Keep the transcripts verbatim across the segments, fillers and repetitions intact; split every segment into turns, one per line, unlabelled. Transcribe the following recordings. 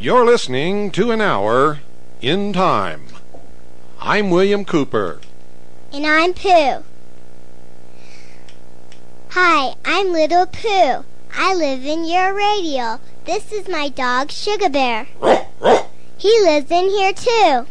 You're listening to an hour in time. I'm William Cooper.
And I'm Pooh. Hi, I'm Little Pooh. I live in your radio. This is my dog, Sugar Bear. He lives in here too.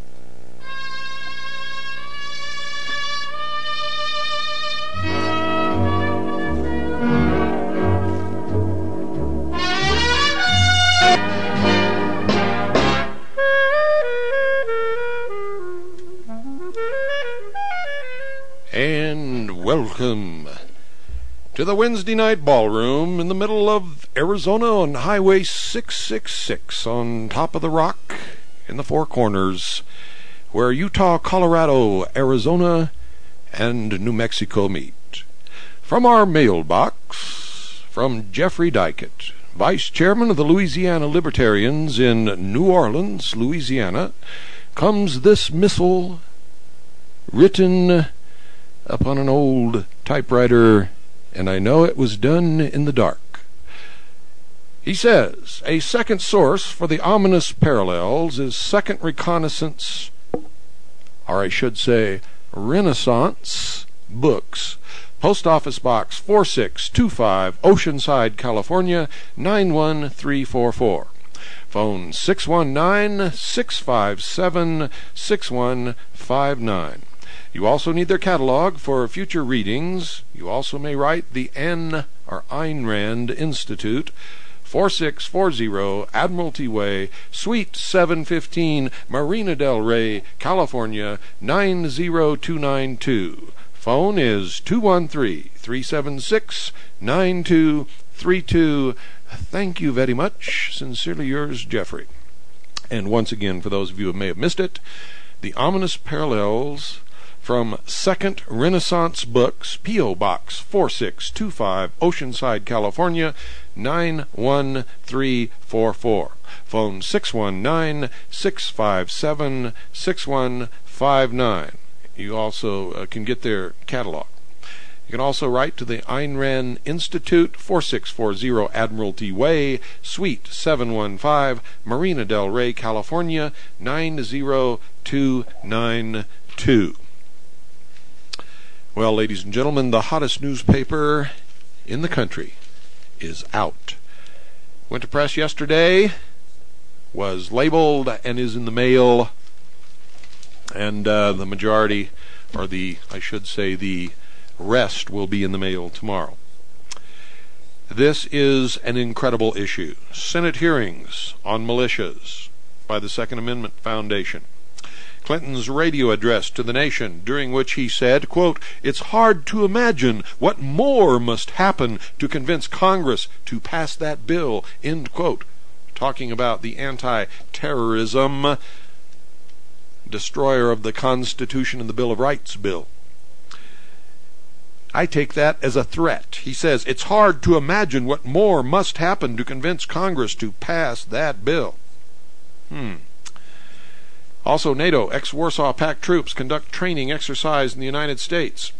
And welcome to the Wednesday night ballroom in the middle of Arizona on Highway six six six on top of the rock in the Four Corners, where Utah, Colorado, Arizona, and New Mexico meet. From our mailbox, from Jeffrey Dykett, Vice Chairman of the Louisiana Libertarians in New Orleans, Louisiana, comes this missile written upon an old typewriter, and I know it was done in the dark. He says, a second source for the ominous parallels is Second Reconnaissance, or I should say, Renaissance Books, Post Office Box four six two five, Oceanside, California, nine one three four four. Phone six one nine, six five seven, six one five nine. You also need their catalog for future readings. You also may write the Anne or Ayn Rand Institute, four six four zero Admiralty Way, Suite seven fifteen, Marina del Rey, California, nine zero two nine two. Phone is two one three, three seven six, nine two three two. Thank you very much. Sincerely yours, Jeffrey. And once again, for those of you who may have missed it, the ominous parallels from Second Renaissance Books, P O. Box four six two five, Oceanside, California, nine one three four four. Phone six one nine, six five seven, six one five nine. You also uh, can get their catalog. You can also write to the Ayn Rand Institute, four six four zero Admiralty Way, Suite seven one five, Marina del Rey, California, nine zero two nine two. Well, ladies and gentlemen, the hottest newspaper in the country is out. Went to press yesterday, was labeled, and is in the mail, and uh, the majority, or the, I should say, the rest will be in the mail tomorrow. This is an incredible issue. Senate hearings on militias by the Second Amendment Foundation. Clinton's radio address to the nation, during which he said, quote, "It's hard to imagine what more must happen to convince Congress to pass that bill," end quote. Talking about the anti-terrorism destroyer of the Constitution and the Bill of Rights bill. I take that as a threat. He says, it's hard to imagine what more must happen to convince Congress to pass that bill. Hmm. Also, NATO, ex-Warsaw Pact troops conduct training exercise in the United States,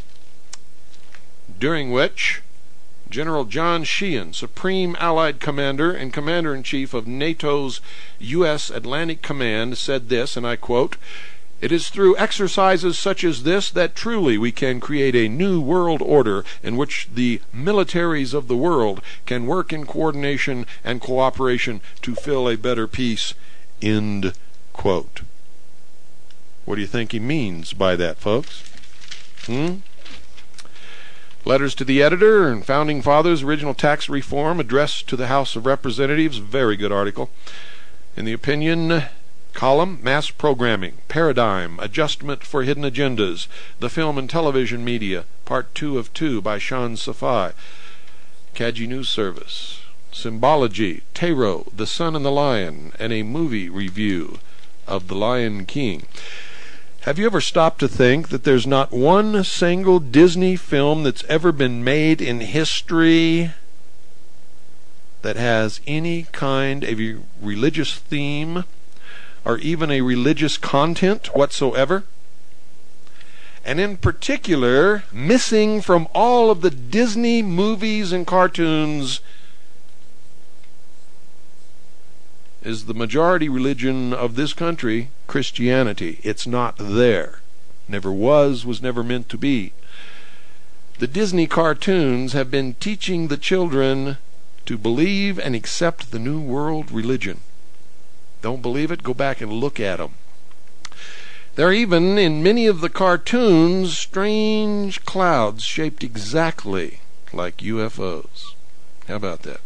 during which General John Sheehan, Supreme Allied Commander and Commander-in-Chief of NATO's U S Atlantic Command, said this, and I quote, "It is through exercises such as this that truly we can create a new world order in which the militaries of the world can work in coordination and cooperation to fill a better peace," end quote. What do you think he means by that, folks? Hmm? Letters to the editor and Founding Fathers, Original Tax Reform addressed to the House of Representatives. Very good article. In the opinion column, Mass Programming, Paradigm, Adjustment for Hidden Agendas, The Film and Television Media, Part two of two by Sean Safai. Kaji News Service, Symbology, Tarot, The Sun and the Lion, and a movie review of The Lion King. Have you ever stopped to think that there's not one single Disney film that's ever been made in history that has any kind of a religious theme or even a religious content whatsoever? And in particular, missing from all of the Disney movies and cartoons is the majority religion of this country Christianity. It's not there. Never was, was never meant to be. The Disney cartoons have been teaching the children to believe and accept the New World religion. Don't believe it? Go back and look at them. There are even, in many of the cartoons, strange clouds shaped exactly like U F Os. How about that?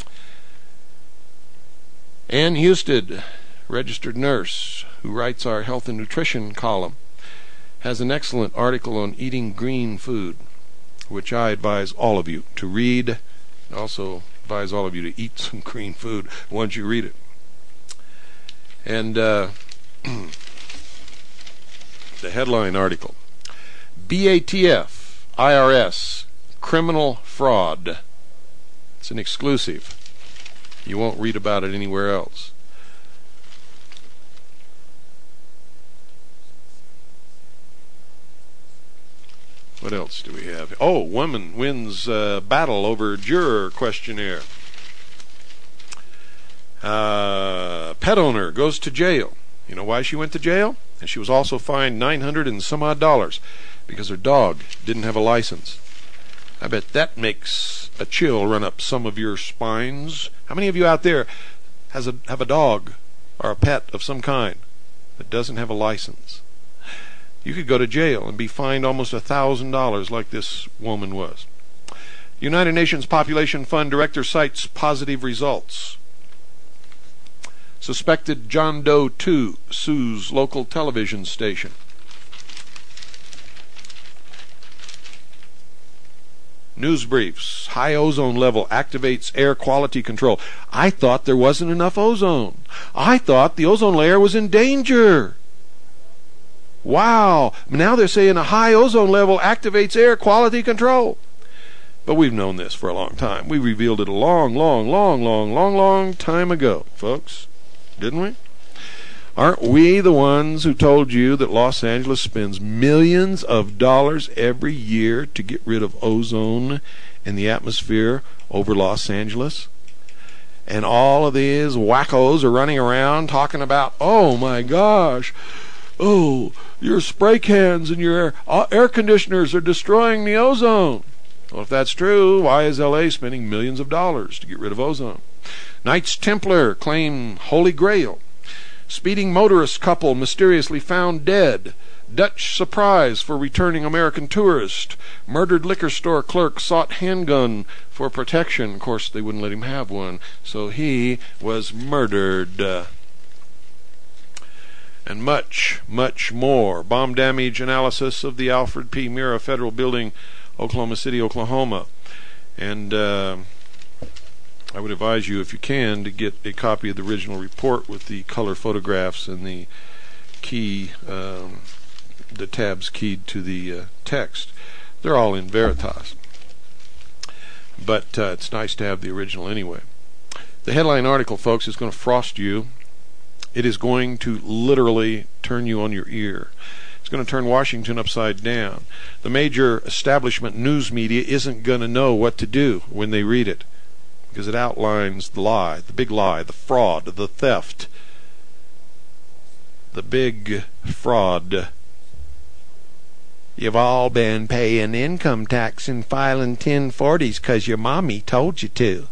Ann Husted, registered nurse, who writes our health and nutrition column, has an excellent article on eating green food, which I advise all of you to read. I also advise all of you to eat some green food once you read it. And uh, the headline article, B A T F, I R S, criminal fraud. It's an exclusive. You won't read about it anywhere else. What else do we have? Oh, woman wins uh, battle over juror questionnaire. Uh, pet owner goes to jail. You know why she went to jail? And she was also fined nine hundred and some odd dollars because her dog didn't have a license. I bet that makes a chill run up some of your spines. How many of you out there has a have a dog or a pet of some kind that doesn't have a license? You could go to jail and be fined almost a thousand dollars like this woman was. United Nations Population Fund director cites positive results. Suspected John Doe two sues local television station. News briefs. High ozone level activates air quality control. I thought there wasn't enough ozone. I thought the ozone layer was in danger. Wow. Now they're saying a high ozone level activates air quality control. But we've known this for a long time. We revealed it a long, long, long, long, long, long time ago, folks. Didn't we? Aren't we the ones who told you that Los Angeles spends millions of dollars every year to get rid of ozone in the atmosphere over Los Angeles? And all of these wackos are running around talking about, oh my gosh, oh, your spray cans and your air conditioners are destroying the ozone. Well, if that's true, why is L A spending millions of dollars to get rid of ozone? Knights Templar claim Holy Grail. Speeding motorist couple mysteriously found dead. Dutch surprise for returning American tourist. Murdered liquor store clerk sought handgun for protection. Of course, they wouldn't let him have one, so he was murdered. Uh, and much, much more. Bomb damage analysis of the Alfred P. Murrah Federal Building, Oklahoma City, Oklahoma. And uh, I would advise you, if you can, to get a copy of the original report with the color photographs and the key, um, the tabs keyed to the uh, text. They're all in Veritas. But uh, it's nice to have the original anyway. The headline article, folks, is going to frost you. It is going to literally turn you on your ear. It's going to turn Washington upside down. The major establishment news media isn't going to know what to do when they read it, because it outlines the lie, the big lie, the fraud, the theft, the big fraud. You've all been paying income tax and filing ten forties because your mommy told you to.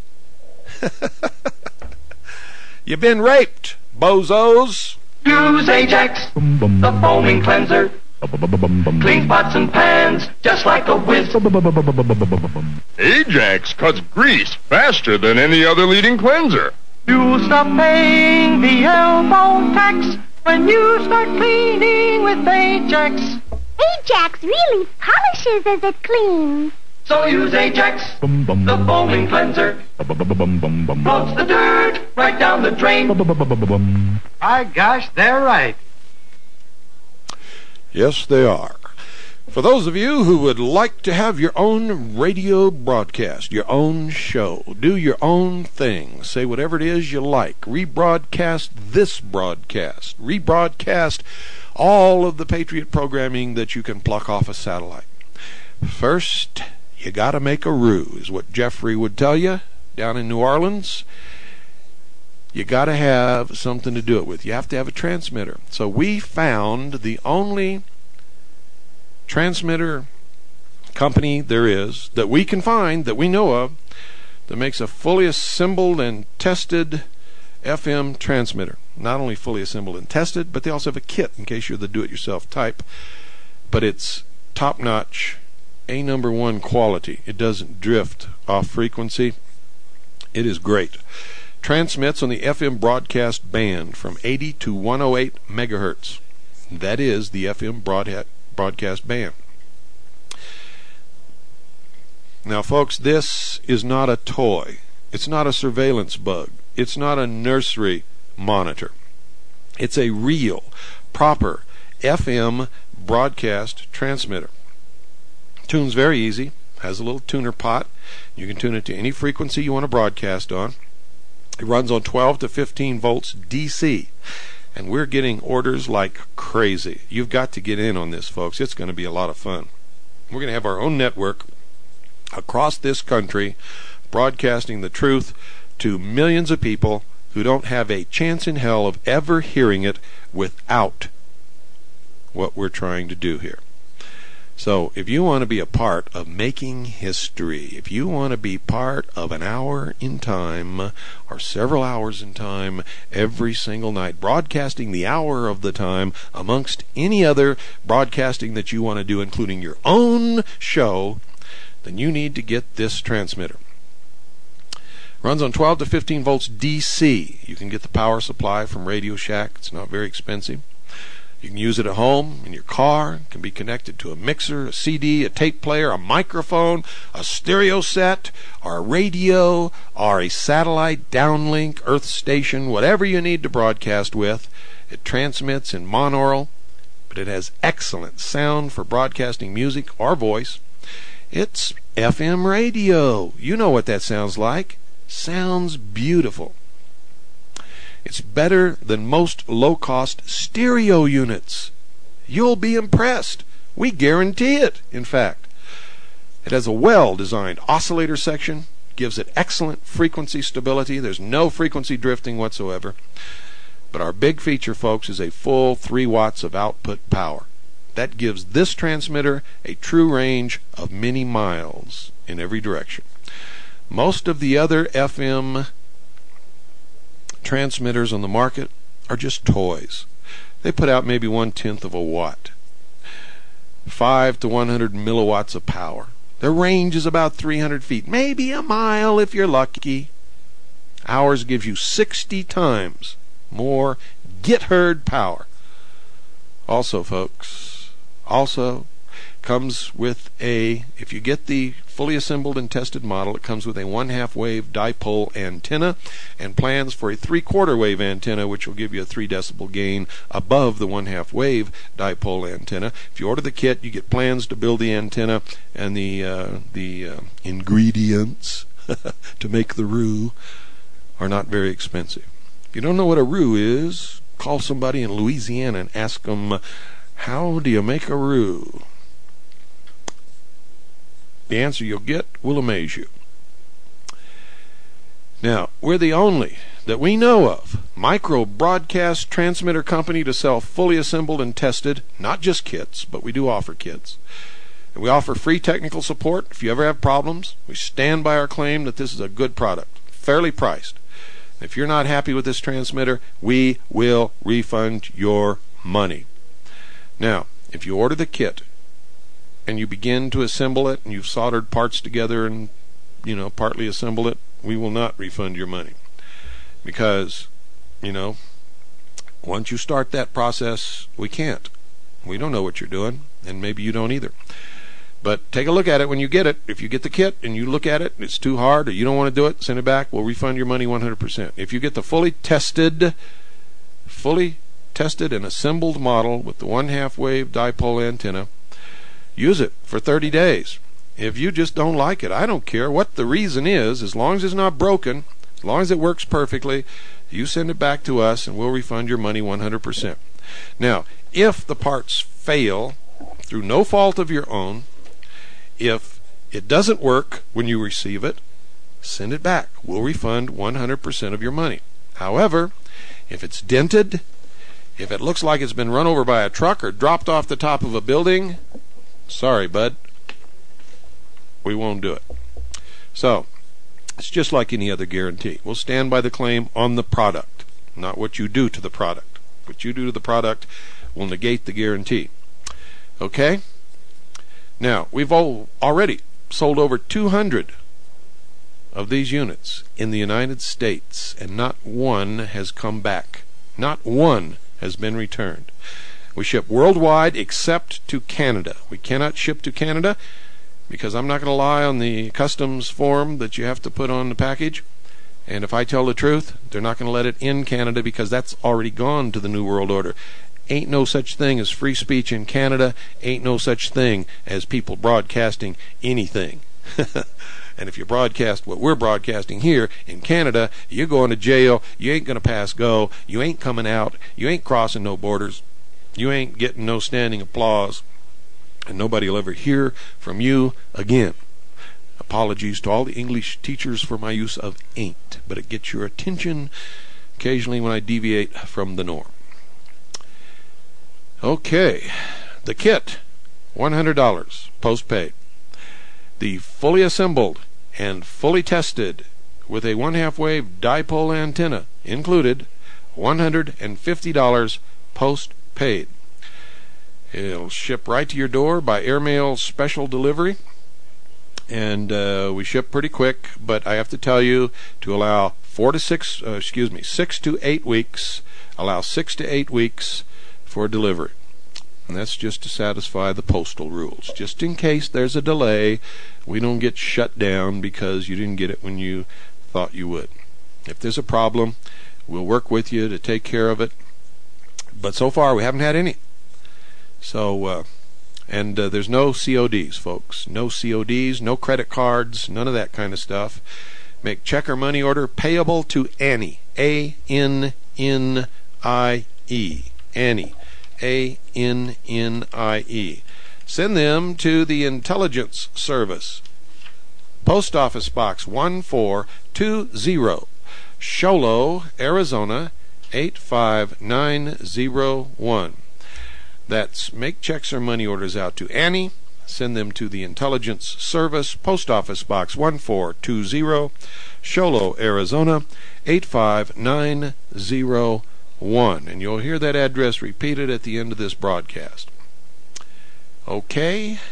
You've been raped, bozos.
Use Ajax, the foaming cleanser. Cleans pots and pans just like a whiz.
Ajax cuts grease faster than any other leading cleanser.
You'll stop paying the elbow tax when you start cleaning with Ajax.
Ajax really polishes as it cleans.
So use Ajax, the foaming cleanser. Floats the dirt right down the drain.
My gosh, they're right.
Yes, they are. For those of you who would like to have your own radio broadcast, your own show, do your own thing, say whatever it is you like, rebroadcast this broadcast, rebroadcast all of the Patriot programming that you can pluck off a satellite. First, you got to make a ruse, is what Jeffrey would tell you down in New Orleans. you got to have something to do it with. You have to have a transmitter. So we found the only transmitter company there is that we can find, that we know of, that makes a fully assembled and tested F M transmitter. Not only fully assembled and tested, but they also have a kit in case you're the do-it-yourself type. But it's top-notch, A number one quality. It doesn't drift off frequency. It is great. Transmits on the F M broadcast band from eighty to one oh eight megahertz. That is the F M broad- broadcast band. Now, folks, this is not a toy. It's not a surveillance bug. It's not a nursery monitor. It's a real, proper F M broadcast transmitter. Tune's very easy. Has a little tuner pot. You can tune it to any frequency you want to broadcast on. It runs on twelve to fifteen volts D C. And we're getting orders like crazy. You've got to get in on this, folks. It's going to be a lot of fun. We're going to have our own network across this country broadcasting the truth to millions of people who don't have a chance in hell of ever hearing it without what we're trying to do here. So if you want to be a part of making history, if you want to be part of an hour in time or several hours in time every single night, broadcasting the hour of the time amongst any other broadcasting that you want to do, including your own show, then you need to get this transmitter. Runs on twelve to fifteen volts D C. You can get the power supply from Radio Shack. It's not very expensive. You can use it at home, in your car. It can be connected to a mixer, a C D, a tape player, a microphone, a stereo set, or a radio, or a satellite downlink, earth station, whatever you need to broadcast with. It transmits in monaural, but it has excellent sound for broadcasting music or voice. It's F M radio. You know what that sounds like. Sounds beautiful. It's better than most low-cost stereo units. You'll be impressed. We guarantee it, in fact. It has a well-designed oscillator section, gives it excellent frequency stability. There's no frequency drifting whatsoever. But our big feature, folks, is a full three watts of output power. That gives this transmitter a true range of many miles in every direction. Most of the other F M transmitters on the market are just toys. They put out maybe one-tenth of a watt. Five to one hundred milliwatts of power. Their range is about three hundred feet, maybe a mile if you're lucky. Ours gives you sixty times more get-heard power. Also, folks, also comes with a, if you get the fully assembled and tested model, it comes with a one-half wave dipole antenna and plans for a three-quarter wave antenna, which will give you a three decibel gain above the one-half wave dipole antenna. If you order the kit, you get plans to build the antenna, and the uh, the uh, ingredients to make the roux are not very expensive. If you don't know what a roux is, call somebody in Louisiana and ask them, how do you make a roux? The answer you'll get will amaze you. Now, we're the only that we know of micro broadcast transmitter company to sell fully assembled and tested, not just kits, but we do offer kits. And we offer free technical support. If you ever have problems, we stand by our claim that this is a good product, fairly priced. If you're not happy with this transmitter, we will refund your money. Now, if you order the kit and you begin to assemble it and you've soldered parts together and, you know, partly assemble it, we will not refund your money. Because, you know, once you start that process, we can't. We don't know what you're doing, and maybe you don't either. But take a look at it when you get it. If you get the kit and you look at it and it's too hard or you don't want to do it, send it back. We'll refund your money one hundred percent. If you get the fully tested, fully tested and assembled model with the one-half wave dipole antenna, use it for thirty days. If you just don't like it, I don't care what the reason is, as long as it's not broken, as long as it works perfectly, you send it back to us and we'll refund your money one hundred percent. Now, if the parts fail through no fault of your own, if it doesn't work when you receive it, send it back. We'll refund one hundred percent of your money. However, if it's dented, if it looks like it's been run over by a truck or dropped off the top of a building, sorry, bud, we won't do it. So, it's just like any other guarantee. We'll stand by the claim on the product, not what you do to the product. What you do to the product will negate the guarantee. Okay? Now, we've all already sold over two hundred of these units in the United States, and not one has come back. Not one has been returned. We ship worldwide except to Canada. We cannot ship to Canada because I'm not going to lie on the customs form that you have to put on the package. And if I tell the truth, they're not going to let it in Canada because that's already gone to the New World Order. Ain't no such thing as free speech in Canada. Ain't no such thing as people broadcasting anything. And if you broadcast what we're broadcasting here in Canada, you're going to jail. You ain't going to pass go. You ain't coming out. You ain't crossing no borders. You ain't getting no standing applause. And nobody will ever hear from you again. Apologies to all the English teachers for my use of ain't, but it gets your attention occasionally when I deviate from the norm. Okay, the kit, one hundred dollars, postpaid. The fully assembled and fully tested with a one-half wave dipole antenna included, one hundred fifty dollars postpaid. It'll ship right to your door by airmail special delivery, and uh, we ship pretty quick. But I have to tell you to allow four to six, uh, excuse me, six to eight weeks. Allow six to eight weeks for delivery, and that's just to satisfy the postal rules. Just in case there's a delay, we don't get shut down because you didn't get it when you thought you would. If there's a problem, we'll work with you to take care of it. But so far, we haven't had any. So, uh, and uh, there's no C O Ds, folks. No C O Ds, no credit cards, none of that kind of stuff. Make check or money order payable to Annie. A N N I E. Annie. A N N I E. Send them to the Intelligence Service. Post Office Box one four two zero. Show Low, Arizona eight five nine zero one. That's make checks or money orders out to Annie. Send them to the Intelligence Service, Post Office Box one four two zero, Show Low, Arizona eight five nine zero one. And you'll hear that address repeated at the end of this broadcast. Okay.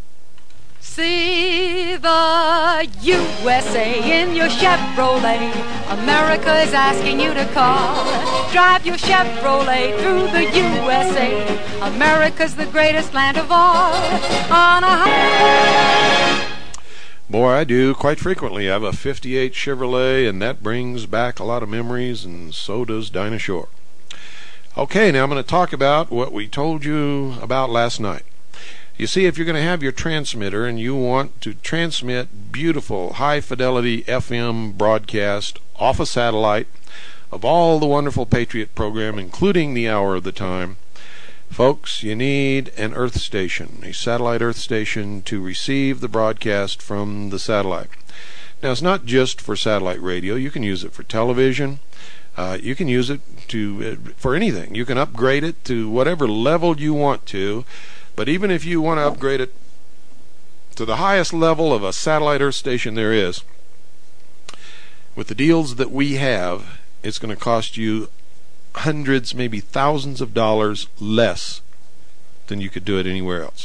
See the U S A in your Chevrolet. America is asking you to call. Drive your Chevrolet through the U S A. America's the greatest land of all. On a high...
Boy, I do quite frequently. I have a fifty-eight Chevrolet, and that brings back a lot of memories, and so does Dinah Shore. Okay, now I'm going to talk about what we told you about last night. You see, if you're going to have your transmitter and you want to transmit beautiful, high-fidelity F M broadcast off a satellite of all the wonderful Patriot program, including the Hour of the Time, folks, you need an earth station, a satellite earth station to receive the broadcast from the satellite. Now, it's not just for satellite radio. You can use it for television. Uh, you can use it to uh, for anything. You can upgrade it to whatever level you want to. But even if you want to upgrade it to the highest level of a satellite earth station there is, with the deals that we have, it's going to cost you hundreds, maybe thousands of dollars less than you could do it anywhere else.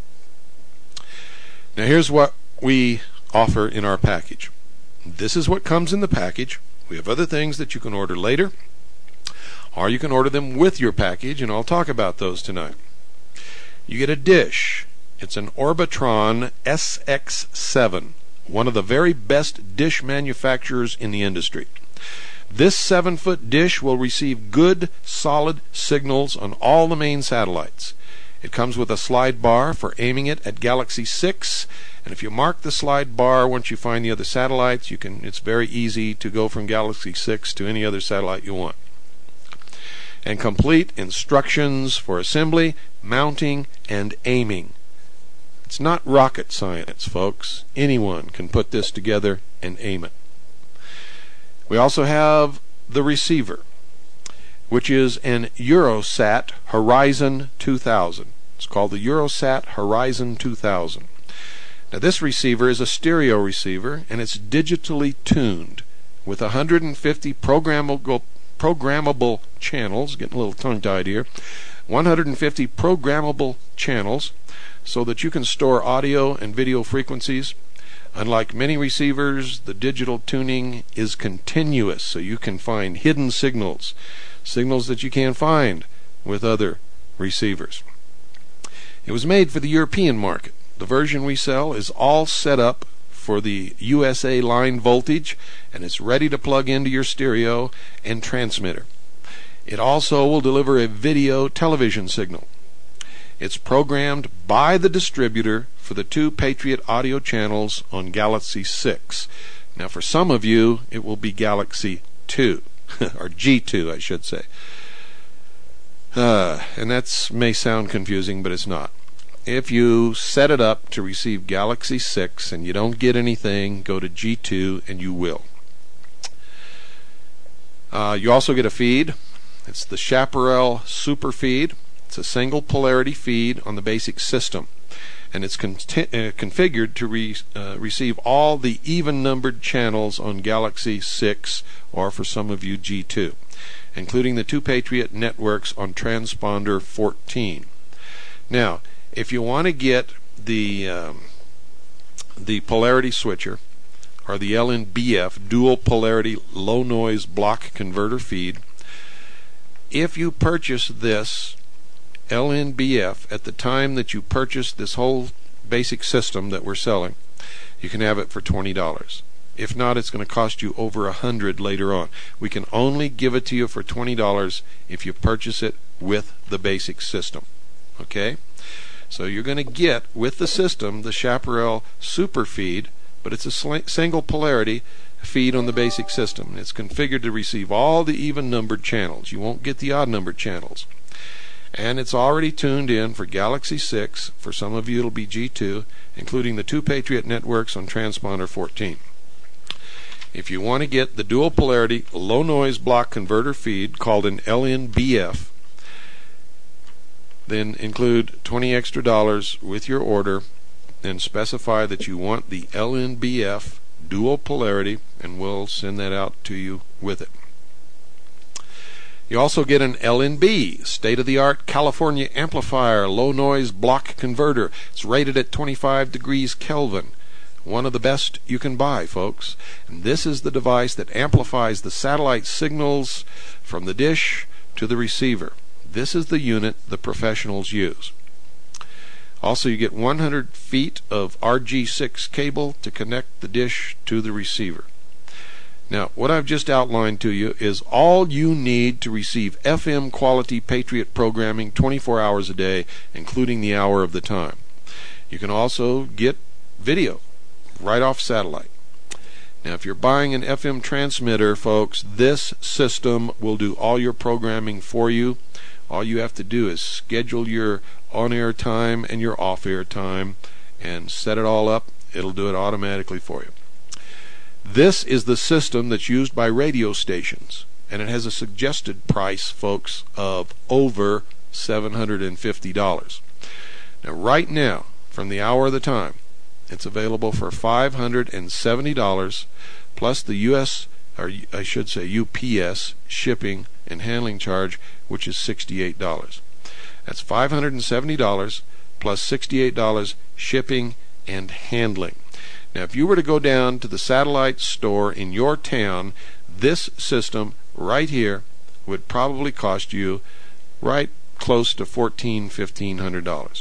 Now here's what we offer in our package. This is what comes in the package. We have other things that you can order later, or you can order them with your package, and I'll talk about those tonight. You get a dish. It's an Orbitron S X seven, one of the very best dish manufacturers in the industry. This seven-foot dish will receive good, solid signals on all the main satellites. It comes with a slide bar for aiming it at Galaxy six, and if you mark the slide bar once you find the other satellites, you can. It's very easy to go from Galaxy six to any other satellite you want. And complete instructions for assembly, mounting, and aiming. It's not rocket science, folks. Anyone can put this together and aim it. We also have the receiver, which is an Eurosat Horizon two thousand. It's called the Eurosat Horizon two thousand. Now this receiver is a stereo receiver, and it's digitally tuned with one hundred fifty programmable programmable channels. Getting a little tongue-tied here. one hundred fifty programmable channels, so that you can store audio and video frequencies. Unlike many receivers, the digital tuning is continuous, so you can find hidden signals, signals that you can't find with other receivers. It was made for the European market. The version we sell is all set up for the U S A line voltage, and it's ready to plug into your stereo and transmitter. It also will deliver a video television signal. It's programmed by the distributor for the two Patriot audio channels on Galaxy six. Now for some of you, it will be Galaxy two, or G two I should say. Uh, and that may sound confusing, but it's not. If you set it up to receive Galaxy six and you don't get anything, go to G two and you will. Uh, you also get a feed. It's the Chaparral Super Feed. It's a single polarity feed on the basic system, and it's con uh, configured to re uh, receive all the even-numbered channels on Galaxy six, or for some of you G two, including the two Patriot networks on transponder fourteen. Now, if you want to get the um, the polarity switcher, or the L N B F, dual polarity low noise block converter feed, if you purchase this L N B F at the time that you purchase this whole basic system that we're selling, you can have it for twenty dollars. If not, it's going to cost you over a hundred dollars later on. We can only give it to you for twenty dollars if you purchase it with the basic system. Okay? So you're going to get, with the system, the Chaparral Super Feed, but it's a single polarity feed on the basic system. It's configured to receive all the even-numbered channels. You won't get the odd-numbered channels. And it's already tuned in for Galaxy six. For some of you, it'll be G two, including the two Patriot networks on transponder fourteen. If you want to get the dual polarity low noise block converter feed called an L N B F, then include twenty extra dollars with your order and specify that you want the L N B F dual polarity, and we'll send that out to you with it. You also get an L N B, state-of-the-art California amplifier low noise block converter. It's rated at twenty-five degrees Kelvin. One of the best you can buy, folks. And this is the device that amplifies the satellite signals from the dish to the receiver. This is the unit the professionals use. Also, you get one hundred feet of R G six cable to connect the dish to the receiver. Now, what I've just outlined to you is all you need to receive F M quality Patriot programming twenty-four hours a day, including the hour of the time. You can also get video right off satellite. Now, if you're buying an F M transmitter, folks, this system will do all your programming for you. All you have to do is schedule your on-air time and your off-air time and set it all up. It'll do it automatically for you. This is the system that's used by radio stations, and it has a suggested price, folks, of over seven hundred fifty dollars. Now, right now, from the hour of the time, it's available for five hundred seventy dollars plus the U S, or I should say U P S, shipping and handling charge, which is sixty-eight dollars. That's five hundred seventy dollars plus sixty-eight dollars shipping and handling. Now, if you were to go down to the satellite store in your town, this system right here would probably cost you right close to fourteen hundred, fifteen hundred dollars.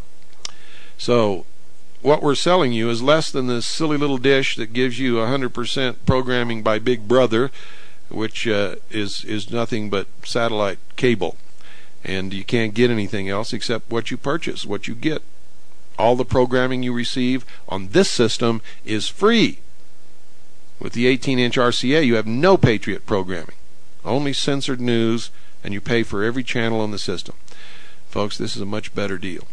So what we're selling you is less than this silly little dish that gives you one hundred percent programming by Big Brother, which uh, is is nothing but satellite cable, and you can't get anything else except what you purchase, what you get. All the programming you receive on this system is free. With the eighteen inch R C A, you have no Patriot programming, only censored news, and you pay for every channel on the system. Folks, this is a much better deal.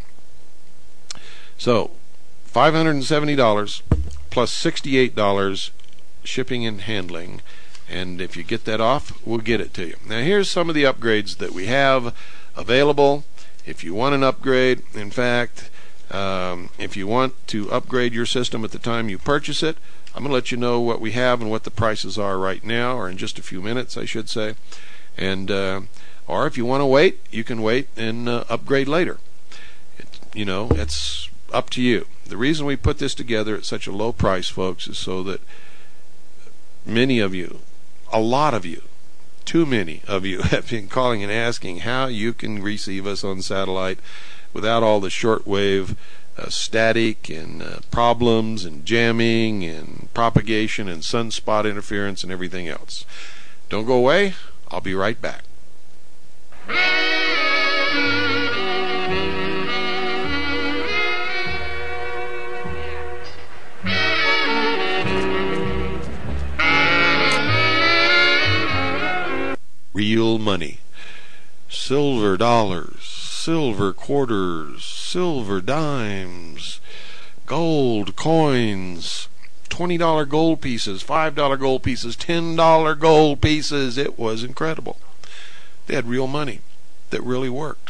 So, five hundred seventy dollars plus sixty-eight dollars shipping and handling And if you get that off, we'll get it to you. Now, here's some of the upgrades that we have available. If you want an upgrade, in fact, um, if you want to upgrade your system at the time you purchase it, I'm going to let you know what we have and what the prices are right now, or in just a few minutes, I should say. And uh, or if you want to wait, you can wait and uh, upgrade later. It, you know, it's up to you. The reason we put this together at such a low price, folks, is so that many of you, a lot of you, too many of you have been calling and asking how you can receive us on satellite without all the shortwave uh, static and uh, problems and jamming and propagation and sunspot interference and everything else. Don't go away. I'll be right back. Real money. Silver dollars, silver quarters, silver dimes, gold coins, twenty dollar gold pieces, five dollar gold pieces, ten dollar gold pieces. It was incredible. They had real money that really worked.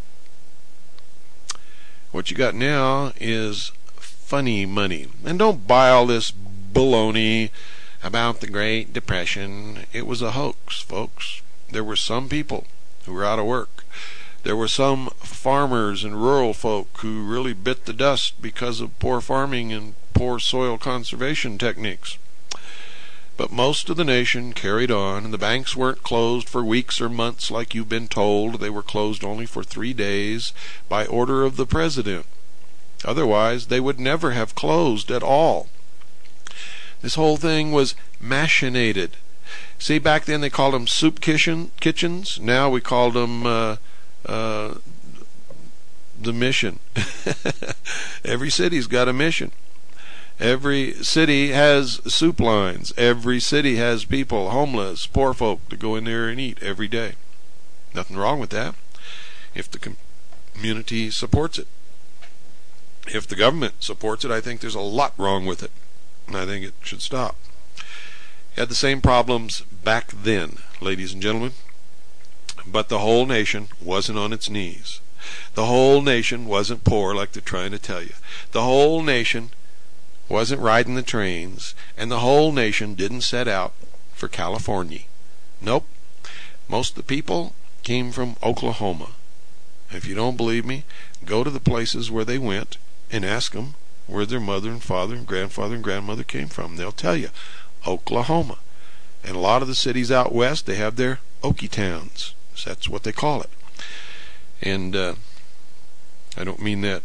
What you got now is funny money. And don't buy all this baloney about the Great Depression. It was a hoax, folks. There were some people who were out of work. There were some farmers and rural folk who really bit the dust because of poor farming and poor soil conservation techniques. But most of the nation carried on, and the banks weren't closed for weeks or months like you've been told. They were closed only for three days by order of the president. Otherwise, they would never have closed at all. This whole thing was machinated. See, back then they called them soup kitchen, kitchens. Now we call them uh, uh, the mission. Every city's got a mission. Every city has soup lines. Every city has people, homeless, poor folk, to go in there and eat every day. Nothing wrong with that if the com- community supports it. If the government supports it, I think there's a lot wrong with it. And I think it should stop. Had the same problems back then, ladies and gentlemen. But the whole nation wasn't on its knees. The whole nation wasn't poor like they're trying to tell you. The whole nation wasn't riding the trains. And the whole nation didn't set out for California. Nope. Most of the people came from Oklahoma. If you don't believe me, go to the places where they went and ask them where their mother and father and grandfather and grandmother came from. They'll tell you. Oklahoma. And a lot of the cities out west, they have their Okie towns. So that's what they call it. And uh, I don't mean that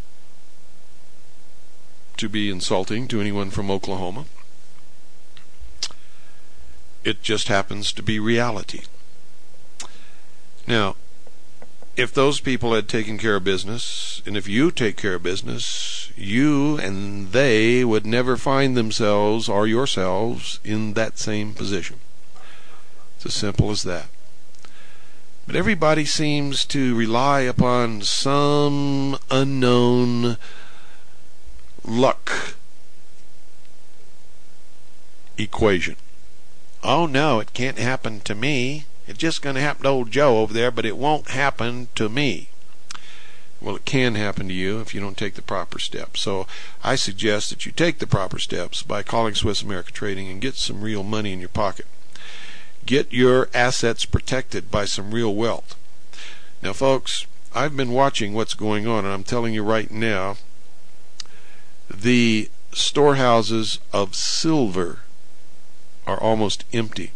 to be insulting to anyone from Oklahoma. It just happens to be reality. Now, if those people had taken care of business, and if you take care of business, you and they would never find themselves or yourselves in that same position. It's as simple as that. But everybody seems to rely upon some unknown luck equation. Oh no, it can't happen to me. It's just going to happen to old Joe over there, but it won't happen to me. Well, it can happen to you if you don't take the proper steps. So I suggest that you take the proper steps by calling Swiss America Trading and get some real money in your pocket. Get your assets protected by some real wealth. Now, folks, I've been watching what's going on, and I'm telling you right now, the storehouses of silver are almost empty.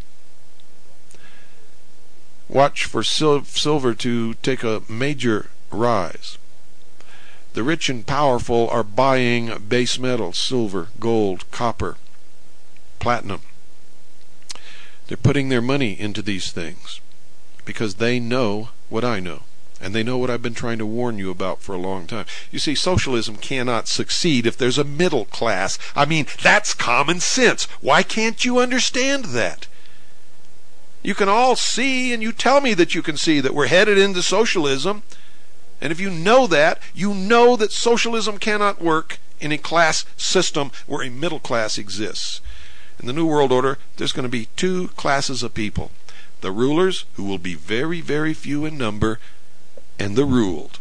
Watch for sil- silver to take a major rise. The rich and powerful are buying base metals, silver, gold, copper, platinum. They're putting their money into these things because they know what I know. And they know what I've been trying to warn you about for a long time. You see, socialism cannot succeed if there's a middle class. I mean, that's common sense. Why can't you understand that? You can all see, and you tell me that you can see, that we're headed into socialism. And if you know that, you know that socialism cannot work in a class system where a middle class exists. In the New World Order, there's going to be two classes of people. The rulers, who will be very, very few in number, and the ruled.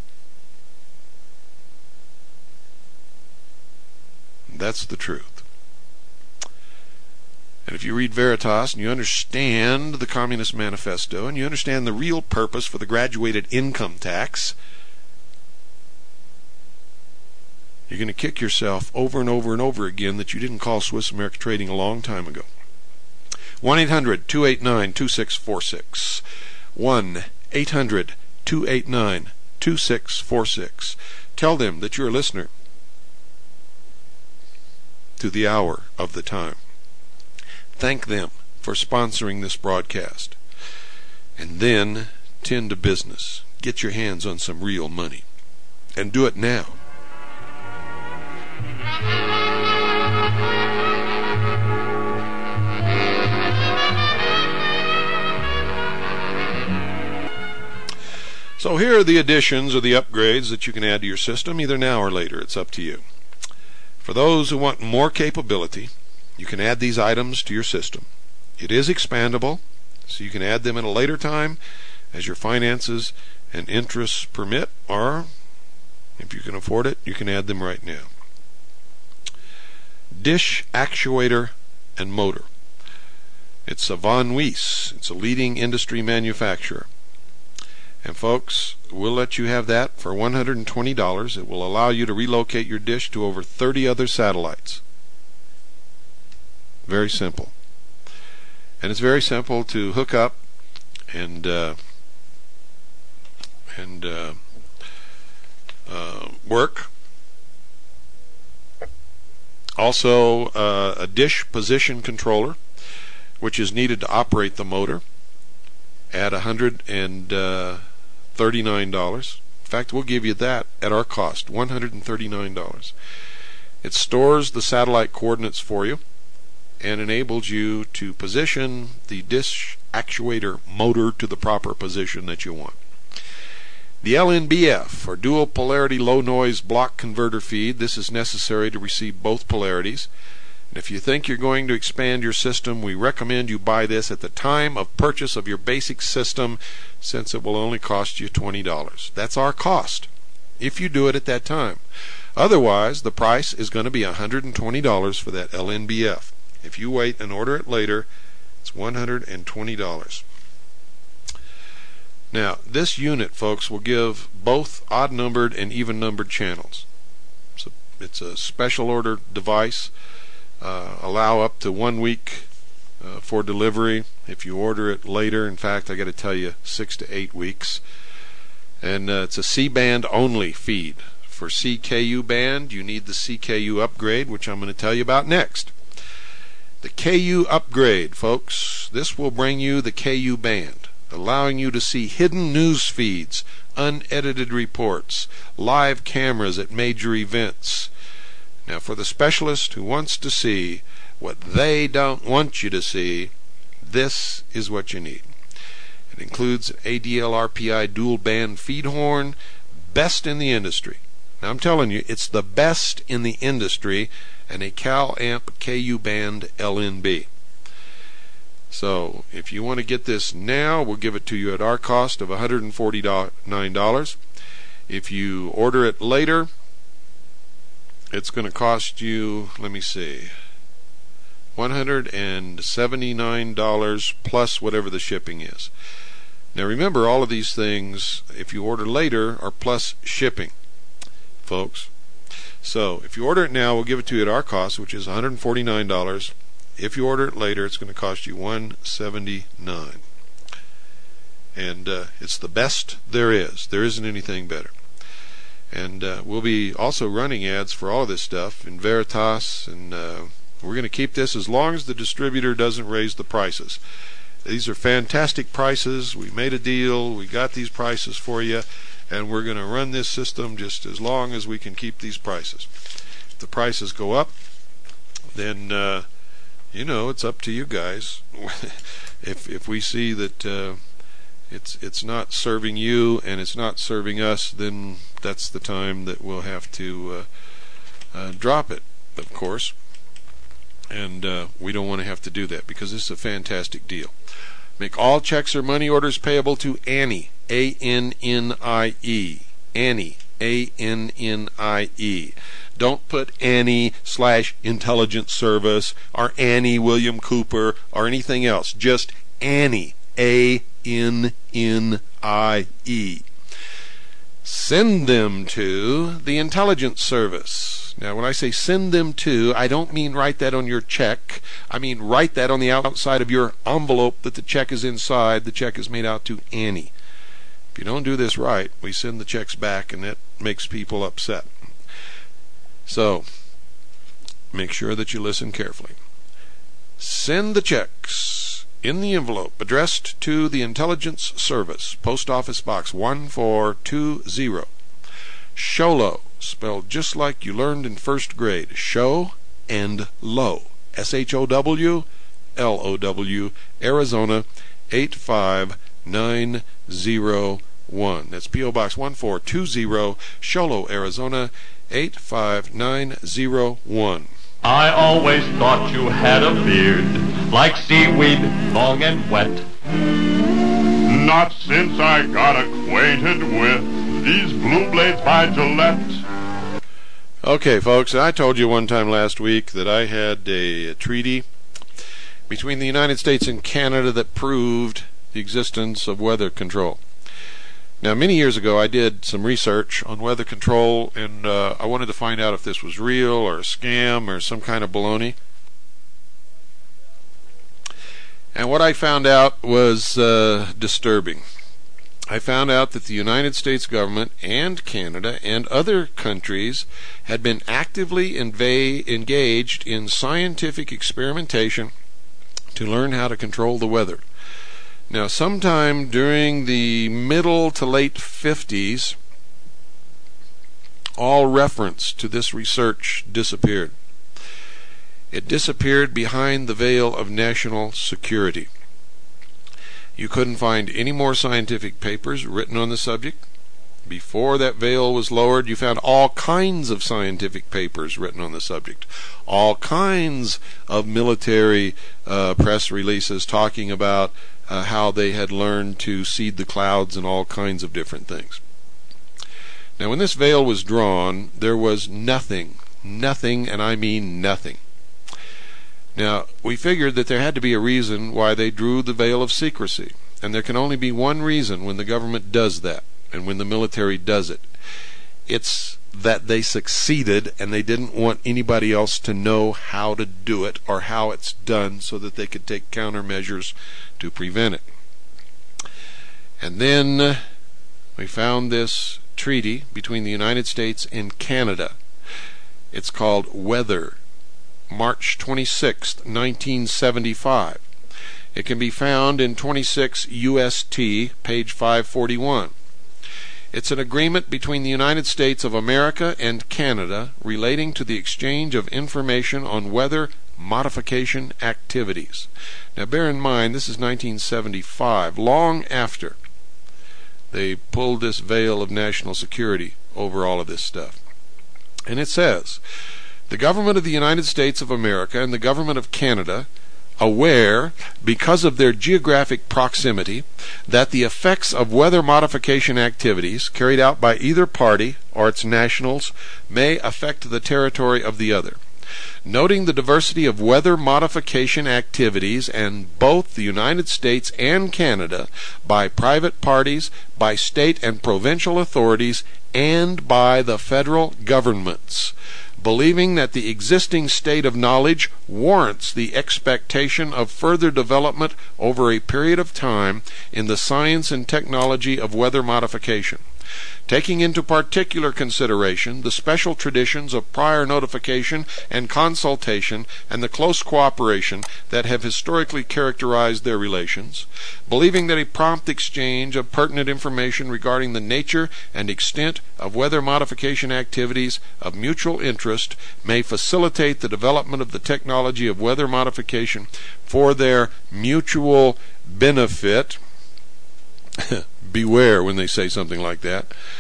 That's the truth. And if you read Veritas and you understand the Communist Manifesto and you understand the real purpose for the graduated income tax, you're going to kick yourself over and over and over again that you didn't call Swiss America Trading a long time ago. one eight hundred two eight nine two six four six. one eight hundred two eight nine two six four six. Tell them that you're a listener to the hour of the time. Thank them for sponsoring this broadcast. And then tend to business. Get your hands on some real money. And do it now. So here are the additions or the upgrades that you can add to your system, either now or later. It's up to you. For those who want more capability, you can add these items to your system. It is expandable, so you can add them at a later time as your finances and interests permit, or if you can afford it, you can add them right now. Dish actuator and motor. It's a Von Weiss. It's a leading industry manufacturer. And folks, we'll let you have that for one hundred twenty dollars. It will allow you to relocate your dish to over thirty other satellites. Very simple. And it's very simple to hook up and uh, and uh, uh, work. Also, uh, a dish position controller, which is needed to operate the motor, at one hundred thirty-nine dollars. In fact, we'll give you that at our cost, one hundred thirty-nine dollars. It stores the satellite coordinates for you and enables you to position the dish actuator motor to the proper position that you want. The L N B F, or dual polarity low noise block converter feed. This is necessary to receive both polarities. And if you think you're going to expand your system, we recommend you buy this at the time of purchase of your basic system, since it will only cost you twenty dollars. That's our cost if you do it at that time. Otherwise, the price is going to be one hundred twenty dollars for that L N B F. If you wait and order it later, it's one hundred twenty dollars. Now, this unit, folks, will give both odd-numbered and even-numbered channels. So it's a special order device. Uh, allow up to one week uh, for delivery. If you order it later, in fact, I got to tell you, six to eight weeks. And uh, it's a C-band only feed. For C K U band, you need the C K U upgrade, which I'm going to tell you about next. The K U upgrade, folks, this will bring you the K U band, allowing you to see hidden news feeds, unedited reports, live cameras at major events. Now, for the specialist who wants to see what they don't want you to see, this is what you need. It includes an A D L R P I dual band feed horn, best in the industry. Now, I'm telling you, it's the best in the industry, and a CalAmp K U band L N B. So, if you want to get this now, we'll give it to you at our cost of one hundred forty-nine dollars. If you order it later, it's going to cost you, let me see, one hundred seventy-nine dollars plus whatever the shipping is. Now remember, all of these things, if you order later, are plus shipping, folks. So if you order it now, we'll give it to you at our cost, which is one hundred forty-nine dollars. If you order it later, it's going to cost you one hundred seventy-nine dollars. And uh, it's the best there is. There isn't anything better. And uh, we'll be also running ads for all of this stuff in Veritas, and uh, we're going to keep this as long as the distributor doesn't raise the prices. These are fantastic prices. We made a deal. We got these prices for you, and we're going to run this system just as long as we can keep these prices. If the prices go up, then uh, you know, it's up to you guys. if if we see that uh, it's it's not serving you and it's not serving us, then that's the time that we'll have to uh, uh, drop it, of course. And uh, we don't want to have to do that because this is a fantastic deal. Make all checks or money orders payable to Annie, A N N I E. Annie, A N N I E. Don't put Annie slash Intelligence Service or Annie William Cooper or anything else. Just Annie, A N N I E. Send them to the Intelligence Service. Now, when I say send them to, I don't mean write that on your check. I mean write that on the outside of your envelope that the check is inside. The check is made out to Annie. If you don't do this right, we send the checks back, and that makes people upset. So, make sure that you listen carefully. Send the checks in the envelope addressed to the Intelligence Service, Post Office Box one four two zero. Sholo, spelled just like you learned in first grade. Show and Low. S H O W L O W, Arizona eight five nine zero one. That's P O Box one four two zero, Sholo, Arizona eight five nine zero one.
I always thought you had a beard, like seaweed, long and wet.
Not since I got acquainted with these Blue Blades by Gillette.
Okay, folks, I told you one time last week that I had a, a treaty between the United States and Canada that proved the existence of weather control. Now, many years ago, I did some research on weather control, and uh, I wanted to find out if this was real or a scam or some kind of baloney. And what I found out was uh, disturbing. I found out that the United States government and Canada and other countries had been actively inva- engaged in scientific experimentation to learn how to control the weather. Now, sometime during the middle to late fifties, all reference to this research disappeared. It disappeared behind the veil of national security. You couldn't find any more scientific papers written on the subject. Before that veil was lowered, you found all kinds of scientific papers written on the subject. All kinds of military uh, press releases talking about uh, how they had learned to seed the clouds and all kinds of different things. Now, when this veil was drawn, there was nothing, nothing, and I mean nothing. Now, we figured that there had to be a reason why they drew the veil of secrecy. And there can only be one reason when the government does that, and when the military does it. It's that they succeeded, and they didn't want anybody else to know how to do it or how it's done so that they could take countermeasures to prevent it. And then we found this treaty between the United States and Canada. It's called Weather. March twenty-sixth, nineteen seventy-five. It can be found in twenty-six U S T, page five forty-one. It's an agreement between the United States of America and Canada relating to the exchange of information on weather modification activities. Now, bear in mind, this is nineteen seventy-five, long after they pulled this veil of national security over all of this stuff. And it says, the government of the United States of America and the government of Canada, aware, because of their geographic proximity, that the effects of weather modification activities carried out by either party or its nationals may affect the territory of the other. Noting the diversity of weather modification activities in both the United States and Canada by private parties, by state and provincial authorities, and by the federal governments, believing that the existing state of knowledge warrants the expectation of further development over a period of time in the science and technology of weather modification, taking into particular consideration the special traditions of prior notification and consultation and the close cooperation that have historically characterized their relations, believing that a prompt exchange of pertinent information regarding the nature and extent of weather modification activities of mutual interest may facilitate the development of the technology of weather modification for their mutual benefit. Beware when they say something like that.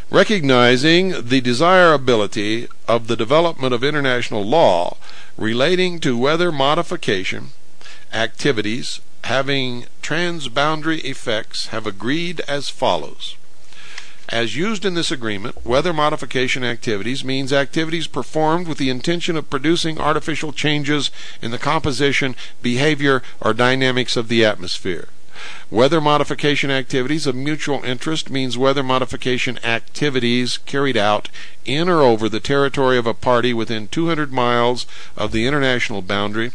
recognizing the desirability of the development of international law relating to weather modification activities having transboundary effects, have agreed as follows. As used in this agreement, weather modification activities means activities performed with the intention of producing artificial changes in the composition, behavior, or dynamics of the atmosphere. Weather modification activities of mutual interest means weather modification activities carried out in or over the territory of a party within two hundred miles of the international boundary,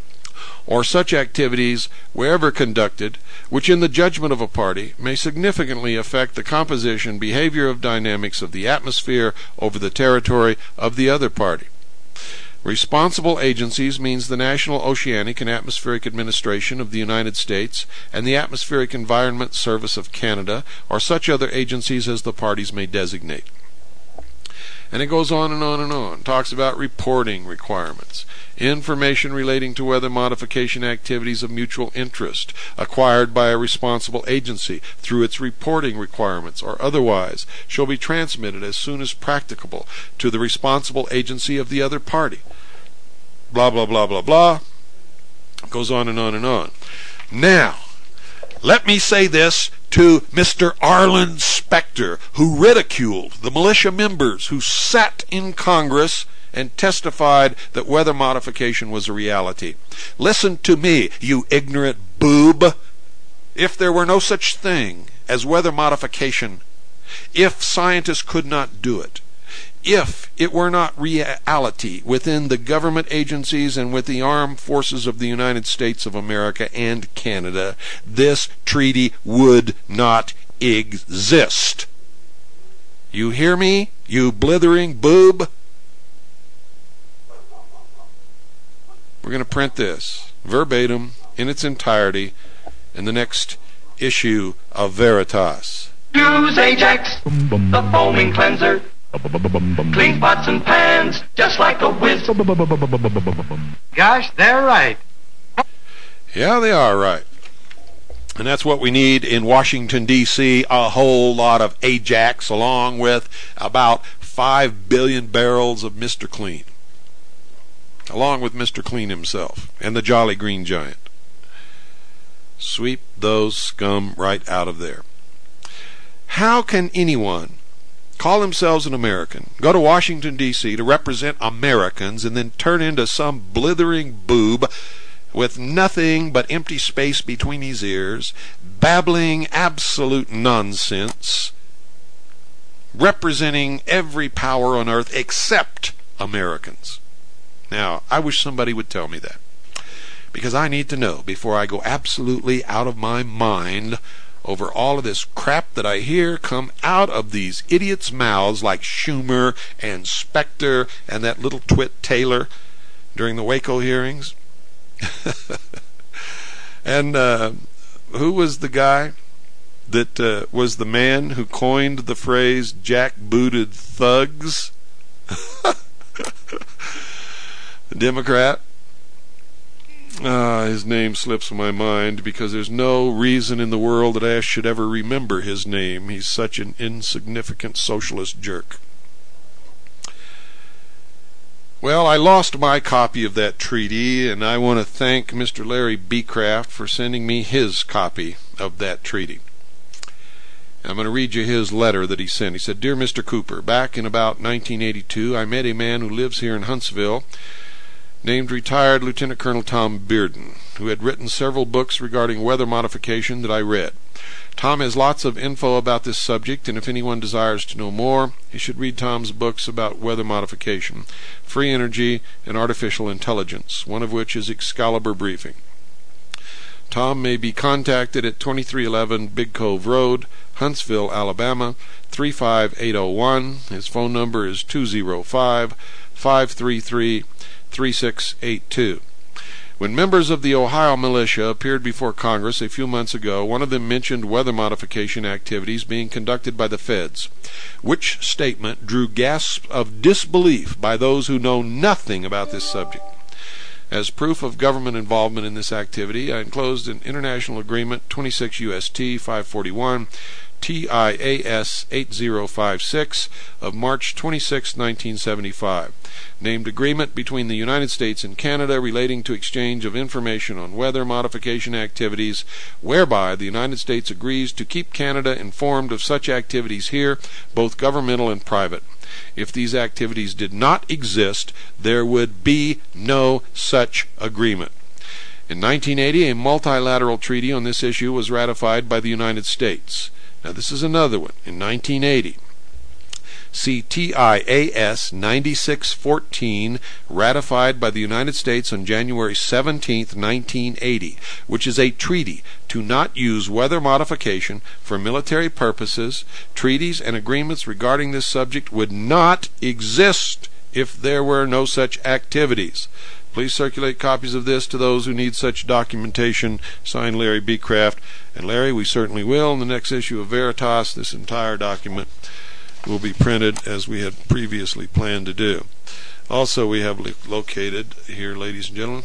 or such activities, wherever conducted, which in the judgment of a party may significantly affect the composition, behavior, of dynamics of the atmosphere over the territory of the other party. Responsible agencies means the National Oceanic and Atmospheric Administration of the United States and the Atmospheric Environment Service of Canada, or such other agencies as the parties may designate. And it goes on and on and on. Talks about reporting requirements. Information relating to weather modification activities of mutual interest acquired by a responsible agency through its reporting requirements or otherwise shall be transmitted as soon as practicable to the responsible agency of the other party. Blah, blah, blah, blah, blah. Goes on and on and on. Now, let me say this to Mister Arlen Specter, who ridiculed the militia members who sat in Congress and testified that weather modification was a reality. Listen to me, you ignorant boob. If there were no such thing as weather modification, if scientists could not do it, if it were not reality within the government agencies and with the armed forces of the United States of America and Canada, this treaty would not exist. You hear me, you blithering boob? We're going to print this verbatim in its entirety in the next issue of Veritas.
Use Ajax, the foaming cleanser. Clean pots and pans just like a whiz.
Gosh, they're right.
Yeah, they are right. And that's what we need in Washington, D C, a whole lot of Ajax along with about five billion barrels of Mister Clean. Along with Mister Clean himself and the Jolly Green Giant. Sweep those scum right out of there. How can anyone call themselves an American, go to Washington, D C to represent Americans, and then turn into some blithering boob with nothing but empty space between his ears, babbling absolute nonsense, representing every power on earth except Americans? Now, I wish somebody would tell me that, because I need to know before I go absolutely out of my mind over all of this crap that I hear come out of these idiots' mouths like Schumer and Specter and that little twit Taylor during the Waco hearings. And uh, who was the guy that uh, was the man who coined the phrase jackbooted thugs? The Democrat. Uh, his name slips my mind because there's no reason in the world that I should ever remember his name. He's such an insignificant socialist jerk. Well, I lost my copy of that treaty, and I want to thank Mister Larry Beecraft for sending me his copy of that treaty. I'm going to read you his letter that he sent. He said, "Dear Mister Cooper, back in about nineteen eighty-two, I met a man who lives here in Huntsville named retired Lieutenant Colonel Tom Bearden, who had written several books regarding weather modification that I read. Tom has lots of info about this subject, and if anyone desires to know more, he should read Tom's books about weather modification, free energy, and artificial intelligence, one of which is Excalibur Briefing. Tom may be contacted at twenty-three eleven Big Cove Road, Huntsville, Alabama, three five eight oh one. His phone number is two oh five, five three three, three six eight two. When members of the Ohio militia appeared before Congress a few months ago, one of them mentioned weather modification activities being conducted by the feds, which statement drew gasps of disbelief by those who know nothing about this subject. As proof of government involvement in this activity, I enclosed an international agreement, twenty-six U S T five forty-one, T I A S eight zero five six of March twenty-sixth, nineteen seventy-five. Named agreement between the United States and Canada relating to exchange of information on weather modification activities, whereby the United States agrees to keep Canada informed of such activities here, both governmental and private. If these activities did not exist, there would be no such agreement. In nineteen eighty, a multilateral treaty on this issue was ratified by the United States. Now this is another one. In nineteen eighty, see T I A S ninety-six fourteen, ratified by the United States on January seventeenth, nineteen eighty, which is a treaty to not use weather modification for military purposes. Treaties and agreements regarding this subject would not exist if there were no such activities. Please circulate copies of this to those who need such documentation. Signed, Larry B. Kraft. And Larry, we certainly will. In the next issue of Veritas, this entire document will be printed as we had previously planned to do. Also, we have located here, ladies and gentlemen,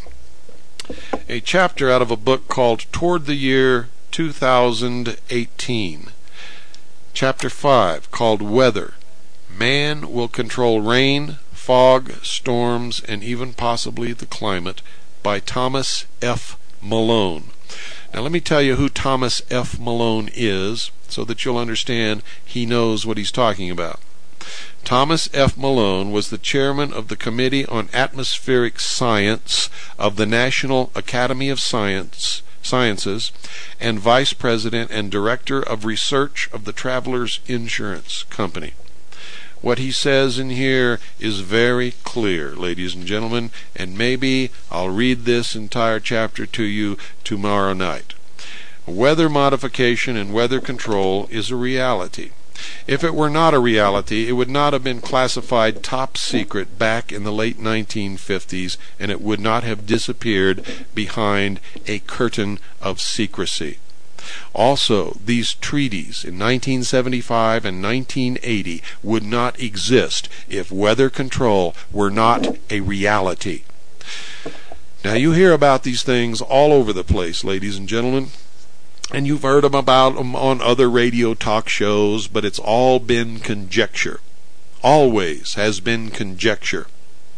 a chapter out of a book called Toward the Year two thousand eighteen. Chapter five, called Weather. Man Will Control Rain, Fog, Storms, and even possibly the Climate, by Thomas F. Malone. Now let me tell you who Thomas F. Malone is, so that you'll understand he knows what he's talking about. Thomas F. Malone was the chairman of the Committee on Atmospheric Science of the National Academy of Science, Sciences and vice president and director of research of the Travelers Insurance Company. What he says in here is very clear, ladies and gentlemen, and maybe I'll read this entire chapter to you tomorrow night. Weather modification and weather control is a reality. If it were not a reality, it would not have been classified top secret back in the late nineteen fifties, and it would not have disappeared behind a curtain of secrecy. Also, these treaties in nineteen seventy-five and nineteen eighty would not exist if weather control were not a reality. Now, you hear about these things all over the place, ladies and gentlemen, and you've heard them about them on other radio talk shows, but it's all been conjecture. Always has been conjecture.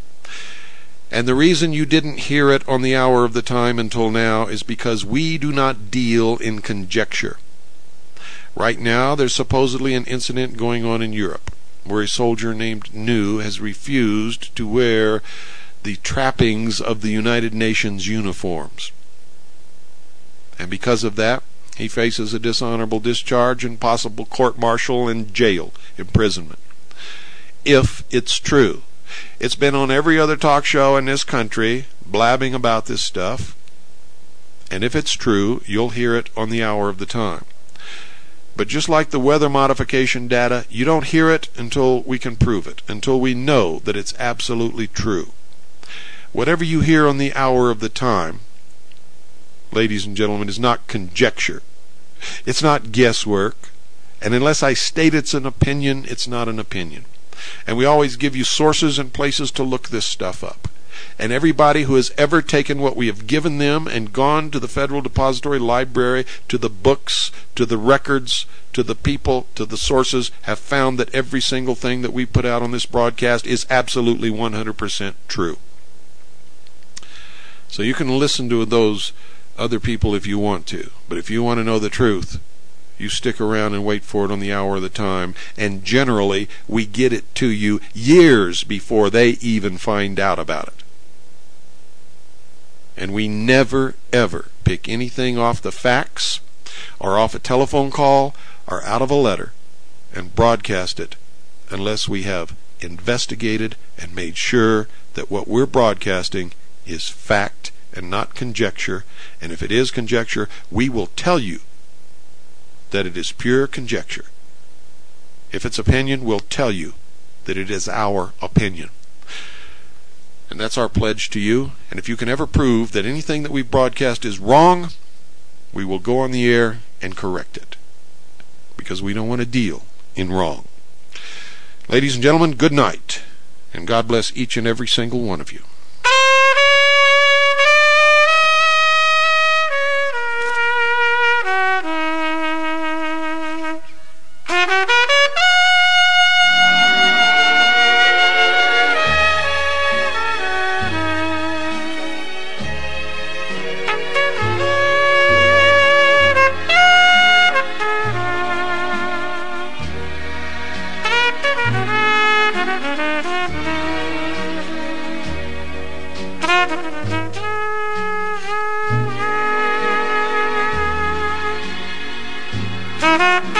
And the reason you didn't hear it on the hour of the time until now is because we do not deal in conjecture. Right now, there's supposedly an incident going on in Europe where a soldier named New has refused to wear the trappings of the United Nations uniforms. And because of that, he faces a dishonorable discharge and possible court-martial and jail imprisonment. If it's true. It's been on every other talk show in this country blabbing about this stuff, and if it's true, you'll hear it on the hour of the time. But just like the weather modification data, you don't hear it until we can prove it, until we know that it's absolutely true. Whatever you hear on the hour of the time, ladies and gentlemen, is not conjecture. It's not guesswork, and unless I state it's an opinion, it's not an opinion. And we always give you sources and places to look this stuff up. And everybody who has ever taken what we have given them and gone to the Federal Depository Library, to the books, to the records, to the people, to the sources, have found that every single thing that we put out on this broadcast is absolutely one hundred percent true. So you can listen to those other people if you want to. But if you want to know the truth, you stick around and wait for it on the hour of the time, and generally we get it to you years before they even find out about it. And we never, ever pick anything off the fax, or off a telephone call, or out of a letter, and broadcast it unless we have investigated and made sure that what we're broadcasting is fact and not conjecture. And if it is conjecture, we will tell you that it is pure conjecture. If it's opinion, we'll tell you that it is our opinion. And that's our pledge to you. And if you can ever prove that anything that we've broadcast is wrong, we will go on the air and correct it. Because we don't want to deal in wrong. Ladies and gentlemen, good night. And God bless each and every single one of you.
Thank you.